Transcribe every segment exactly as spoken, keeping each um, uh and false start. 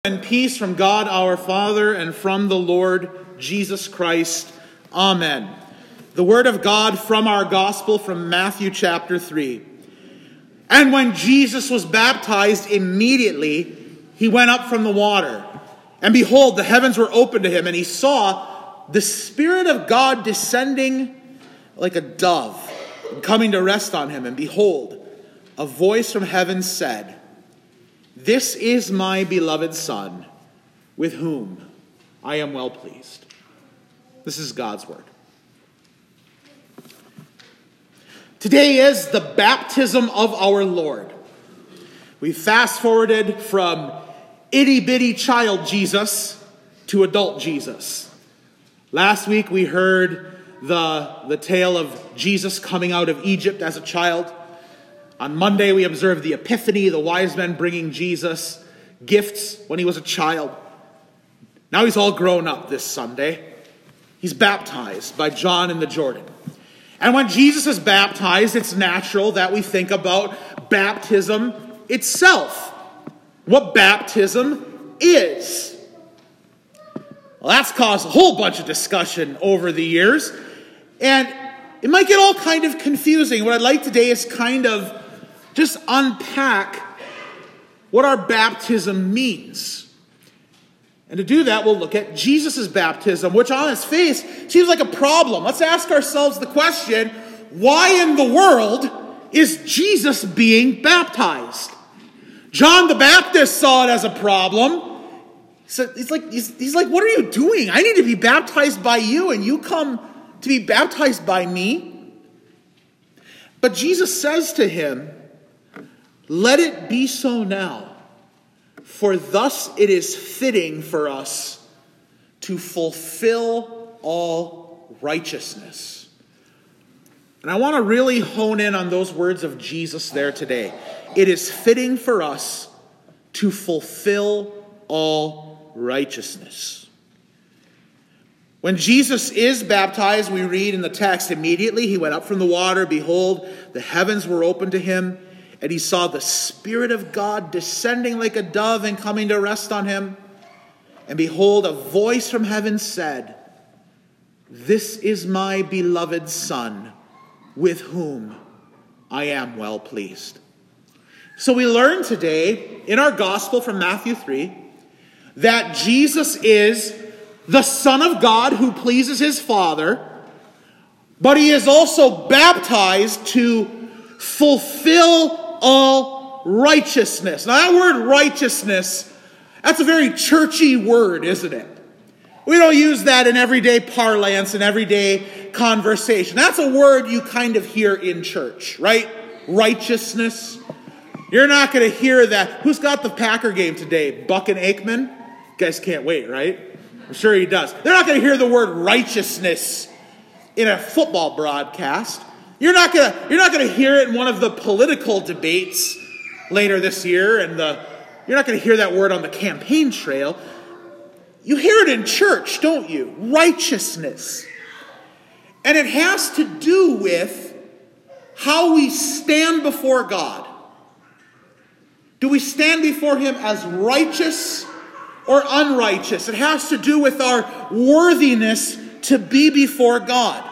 And peace from God our Father and from the Lord Jesus Christ. Amen. The word of God from our gospel from Matthew chapter three. And when Jesus was baptized, immediately he went up from the water. And behold, the heavens were opened to him, and he saw the Spirit of God descending like a dove, coming to rest on him. And behold, a voice from heaven said, "This is my beloved Son, with whom I am well pleased." This is God's word. Today is the baptism of our Lord. We fast forwarded from itty-bitty child Jesus to adult Jesus. Last week we heard the, the tale of Jesus coming out of Egypt as a child. On Monday, we observed the Epiphany, the wise men bringing Jesus gifts when he was a child. Now he's all grown up this Sunday. He's baptized by John in the Jordan. And when Jesus is baptized, it's natural that we think about baptism itself. What baptism is. Well, that's caused a whole bunch of discussion over the years. And it might get all kind of confusing. What I'd like today is kind of just unpack what our baptism means. And to do that, we'll look at Jesus' baptism, which on its face seems like a problem. Let's ask ourselves the question, why in the world is Jesus being baptized? John the Baptist saw it as a problem. So he's like, he's, he's like, what are you doing? I need to be baptized by you, and you come to be baptized by me? But Jesus says to him, "Let it be so now, for thus it is fitting for us to fulfill all righteousness." And I want to really hone in on those words of Jesus there today. It is fitting for us to fulfill all righteousness. When Jesus is baptized, we read in the text, immediately he went up from the water. Behold, the heavens were opened to him. And he saw the Spirit of God descending like a dove and coming to rest on him. And behold, a voice from heaven said, "This is my beloved Son, with whom I am well pleased." So we learn today in our gospel from Matthew three that Jesus is the Son of God who pleases his Father, but he is also baptized to fulfill all righteousness. Now that word righteousness, that's a very churchy word, isn't it? We don't use that in everyday parlance and everyday conversation. That's a word you kind of hear in church, right? Righteousness. You're not going to hear that. Who's got the Packer game today? Buck and Aikman? You guys can't wait, right? I'm sure he does. They're not going to hear the word righteousness in a football broadcast. You're not gonna you're not gonna hear it in one of the political debates later this year, and the you're not gonna hear that word on the campaign trail. You hear it in church, don't you? Righteousness. And it has to do with how we stand before God. Do we stand before him as righteous or unrighteous? It has to do with our worthiness to be before God.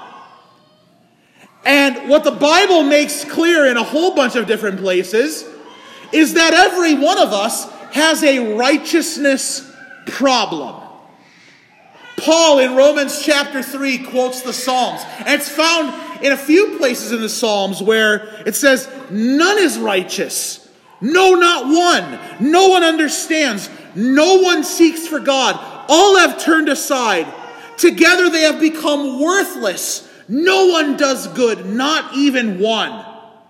And what the Bible makes clear in a whole bunch of different places is that every one of us has a righteousness problem. Paul in Romans chapter three quotes the Psalms. And it's found in a few places in the Psalms where it says, "None is righteous. No, not one. No one understands. No one seeks for God. All have turned aside. Together they have become worthless. No one does good, not even one."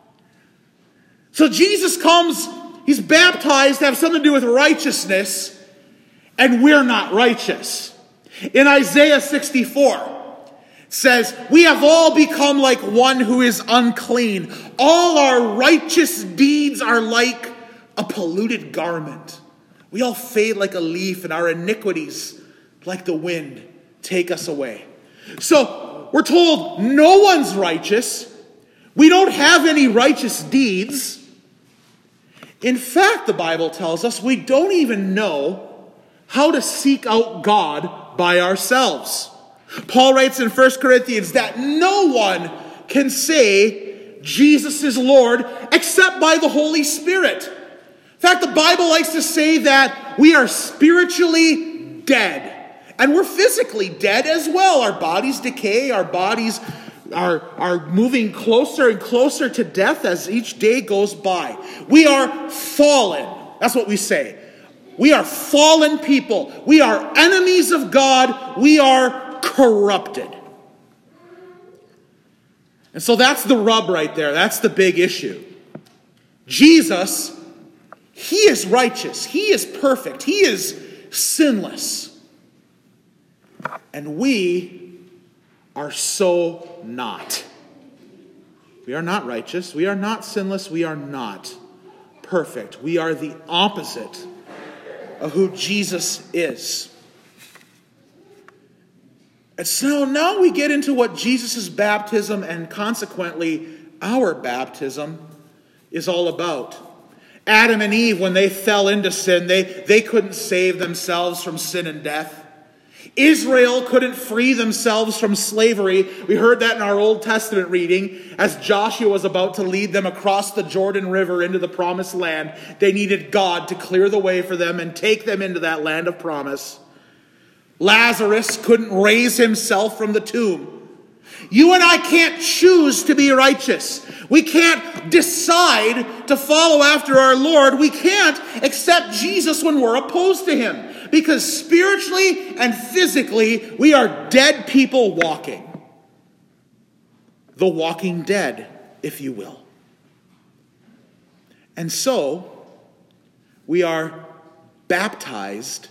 So Jesus comes, he's baptized to have something to do with righteousness, and we're not righteous. In Isaiah sixty-four, it says, "We have all become like one who is unclean. All our righteous deeds are like a polluted garment. We all fade like a leaf, and our iniquities, like the wind, take us away." So we're told no one's righteous. We don't have any righteous deeds. In fact, the Bible tells us we don't even know how to seek out God by ourselves. Paul writes in First Corinthians that no one can say Jesus is Lord except by the Holy Spirit. In fact, the Bible likes to say that we are spiritually dead. And we're physically dead as well. Our bodies decay. Our bodies are, are moving closer and closer to death as each day goes by. We are fallen. That's what we say. We are fallen people. We are enemies of God. We are corrupted. And so that's the rub right there. That's the big issue. Jesus, he is righteous. He is perfect. He is sinless. And we are so not. We are not righteous. We are not sinless. We are not perfect. We are the opposite of who Jesus is. And so now we get into what Jesus' baptism and consequently our baptism is all about. Adam and Eve, when they fell into sin, they, they couldn't save themselves from sin and death. Israel couldn't free themselves from slavery. We heard that in our Old Testament reading as Joshua was about to lead them across the Jordan River into the promised land. They needed God to clear the way for them and take them into that land of promise. Lazarus couldn't raise himself from the tomb. You and I can't choose to be righteous. We can't decide to follow after our Lord. We can't accept Jesus when we're opposed to him. Because spiritually and physically, we are dead people walking. The walking dead, if you will. And so, we are baptized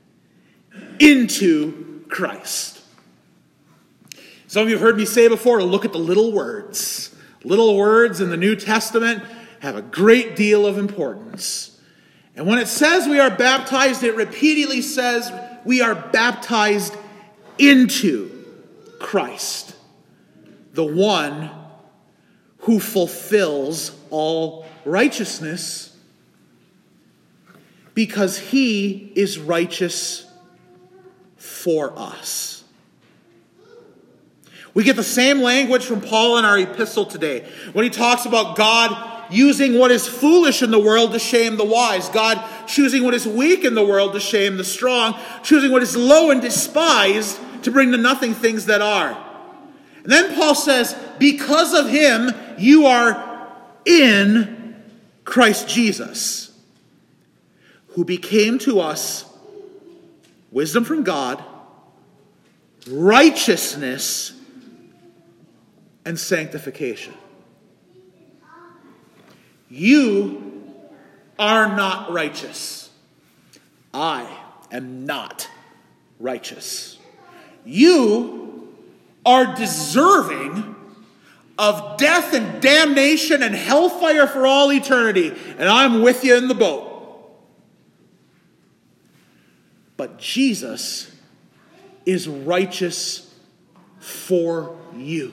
into Christ. Some of you have heard me say before, look at the little words. Little words in the New Testament have a great deal of importance. And when it says we are baptized, it repeatedly says we are baptized into Christ, the one who fulfills all righteousness, because he is righteous for us. We get the same language from Paul in our epistle today when he talks about God using what is foolish in the world to shame the wise. God choosing what is weak in the world to shame the strong. Choosing what is low and despised to bring to nothing things that are. And then Paul says, because of him, you are in Christ Jesus, who became to us wisdom from God, righteousness, and sanctification. You are not righteous. I am not righteous. You are deserving of death and damnation and hellfire for all eternity. And I'm with you in the boat. But Jesus is righteous for you.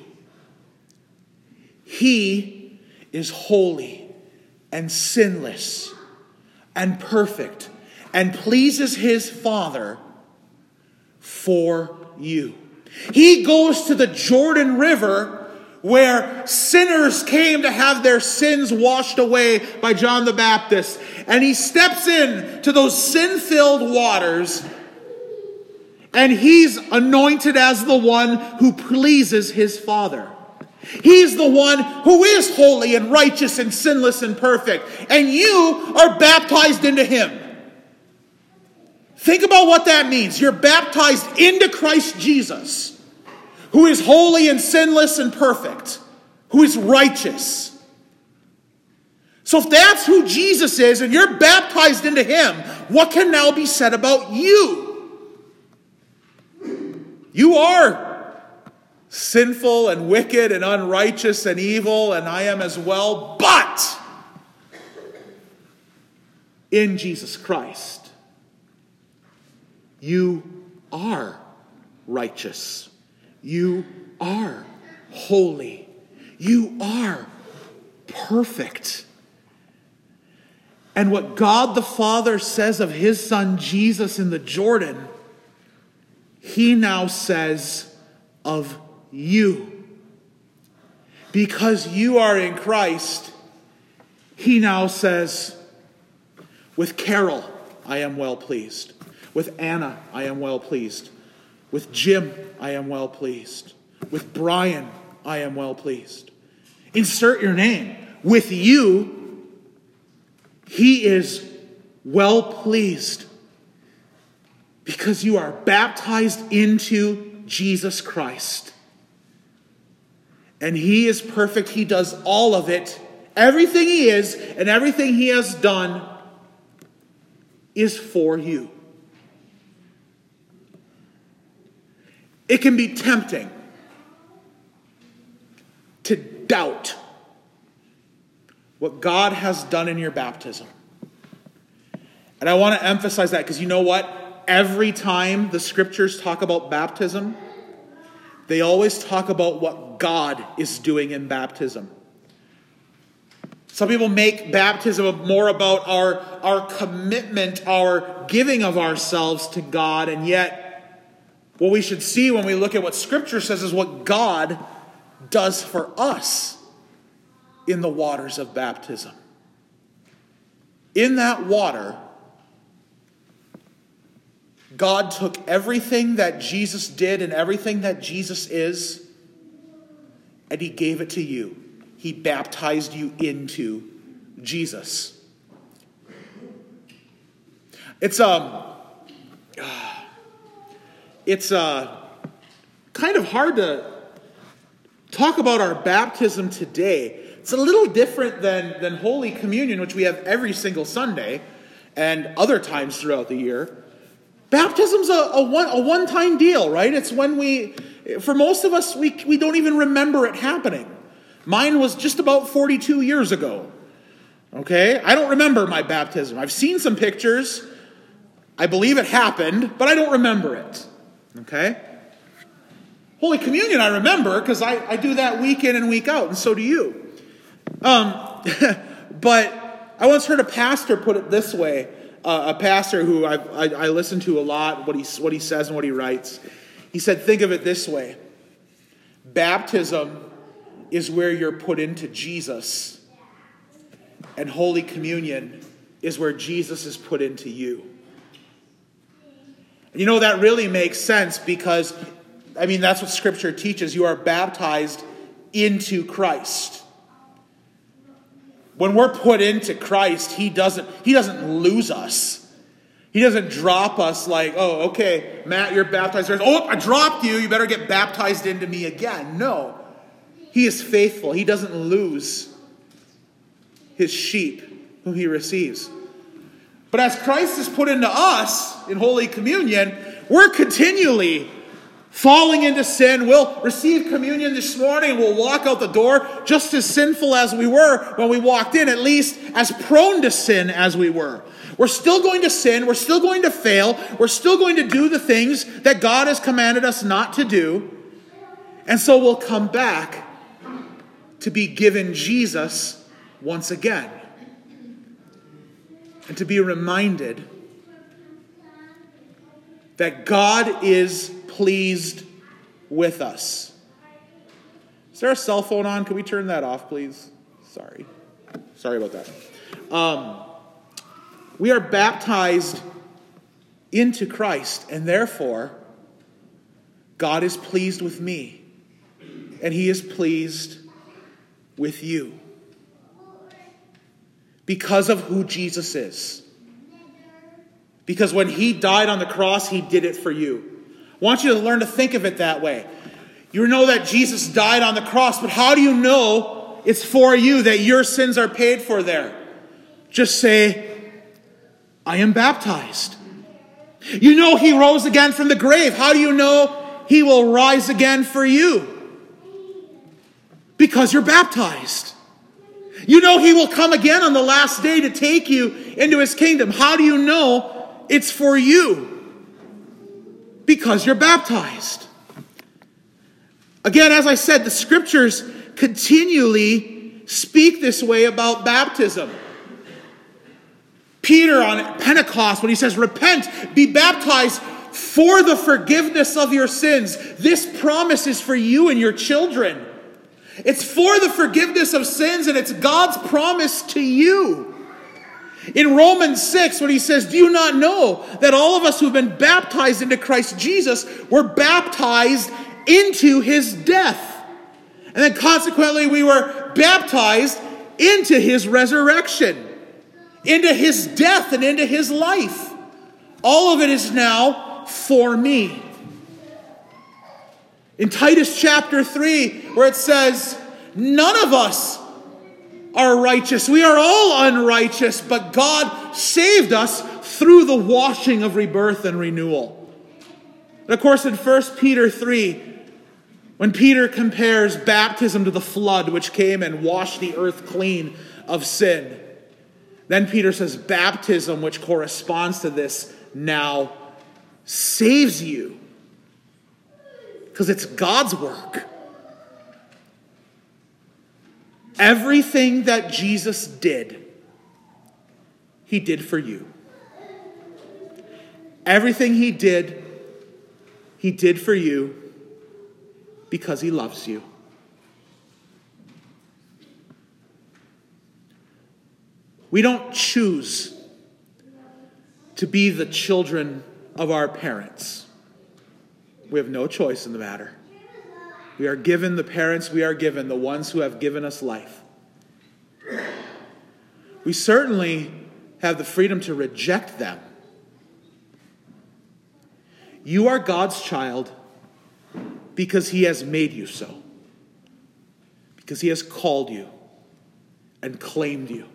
He is holy and sinless and perfect and pleases his Father for you. He goes to the Jordan River where sinners came to have their sins washed away by John the Baptist. And he steps in to those sin-filled waters and he's anointed as the one who pleases his Father. He's the one who is holy and righteous and sinless and perfect. And you are baptized into him. Think about what that means. You're baptized into Christ Jesus, who is holy and sinless and perfect, who is righteous. So if that's who Jesus is and you're baptized into him, what can now be said about you? You are sinful and wicked and unrighteous and evil, and I am as well, but in Jesus Christ, you are righteous. You are holy. You are perfect. And what God the Father says of his Son Jesus in the Jordan, he now says of you. Because you are in Christ, he now says, with Carol, I am well pleased. With Anna, I am well pleased. With Jim, I am well pleased. With Brian, I am well pleased. Insert your name. With you, he is well pleased. Because you are baptized into Jesus Christ. And he is perfect. He does all of it. Everything he is and everything he has done is for you. It can be tempting to doubt what God has done in your baptism. And I want to emphasize that because you know what? Every time the scriptures talk about baptism, they always talk about what God is doing in baptism. Some people make baptism more about our, our commitment, our giving of ourselves to God, and yet what we should see when we look at what Scripture says is what God does for us in the waters of baptism. In that water, God took everything that Jesus did and everything that Jesus is, and he gave it to you. He baptized you into Jesus. It's um, it's uh, kind of hard to talk about our baptism today. It's a little different than, than Holy Communion, which we have every single Sunday and other times throughout the year. Baptism's a, a, one, a one-time deal, right? It's when we, for most of us, we, we don't even remember it happening. Mine was just about forty-two years ago. Okay? I don't remember my baptism. I've seen some pictures. I believe it happened, but I don't remember it. Okay? Holy Communion I remember because I, I do that week in and week out, and so do you. Um, but I once heard a pastor put it this way, uh, a pastor who I, I, I listen to a lot, what he, what he says and what he writes. He said, think of it this way. Baptism is where you're put into Jesus, and Holy Communion is where Jesus is put into you. And you know, that really makes sense because, I mean, that's what Scripture teaches. You are baptized into Christ. When we're put into Christ, he doesn't, he doesn't lose us. He doesn't drop us like, oh, okay, Matt, you're baptized. Oh, I dropped you. You better get baptized into me again. No. He is faithful. He doesn't lose his sheep whom he receives. But as Christ is put into us in Holy Communion, we're continually falling into sin. We'll receive communion this morning. We'll walk out the door just as sinful as we were when we walked in, at least as prone to sin as we were. We're still going to sin. We're still going to fail. We're still going to do the things that God has commanded us not to do. And so we'll come back to be given Jesus once again. And to be reminded that God is pleased with us. Is there a cell phone on? Can we turn that off, please? Sorry. Sorry about that. Um, we are baptized into Christ, and therefore, God is pleased with me, and he is pleased with you. Because of who Jesus is. Because when he died on the cross, he did it for you. I want you to learn to think of it that way. You know that Jesus died on the cross, but how do you know it's for you, that your sins are paid for there? Just say, I am baptized. You know he rose again from the grave. How do you know he will rise again for you? Because you're baptized. You know he will come again on the last day to take you into his kingdom. How do you know it's for you? Because you're baptized. Again, as I said, the scriptures continually speak this way about baptism. Peter on Pentecost, when he says, repent, be baptized for the forgiveness of your sins. This promise is for you and your children. It's for the forgiveness of sins, and it's God's promise to you. In Romans six, when he says, do you not know that all of us who have been baptized into Christ Jesus were baptized into his death? And then consequently, we were baptized into his resurrection, into his death and into his life. All of it is now for me. In Titus chapter three, where it says, none of us are righteous. We are all unrighteous, but God saved us through the washing of rebirth and renewal. And of course, in First Peter three, when Peter compares baptism to the flood, which came and washed the earth clean of sin, then Peter says baptism, which corresponds to this, now saves you. Because it's God's work. Everything that Jesus did, he did for you. Everything he did, he did for you because he loves you. We don't choose to be the children of our parents. We have no choice in the matter. We are given the parents we are given, the ones who have given us life. We certainly have the freedom to reject them. You are God's child because he has made you so. Because he has called you and claimed you.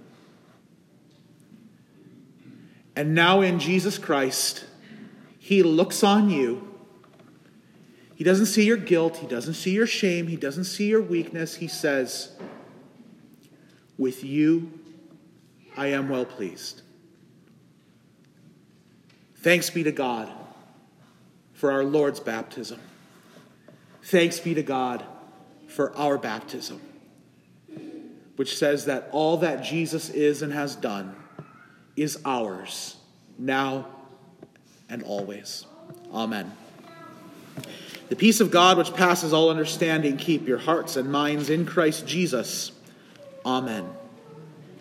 And now in Jesus Christ, he looks on you. He doesn't see your guilt. He doesn't see your shame. He doesn't see your weakness. He says, with you, I am well pleased. Thanks be to God for our Lord's baptism. Thanks be to God for our baptism, which says that all that Jesus is and has done is ours, now and always. Amen. The peace of God, which passes all understanding, keep your hearts and minds in Christ Jesus. Amen.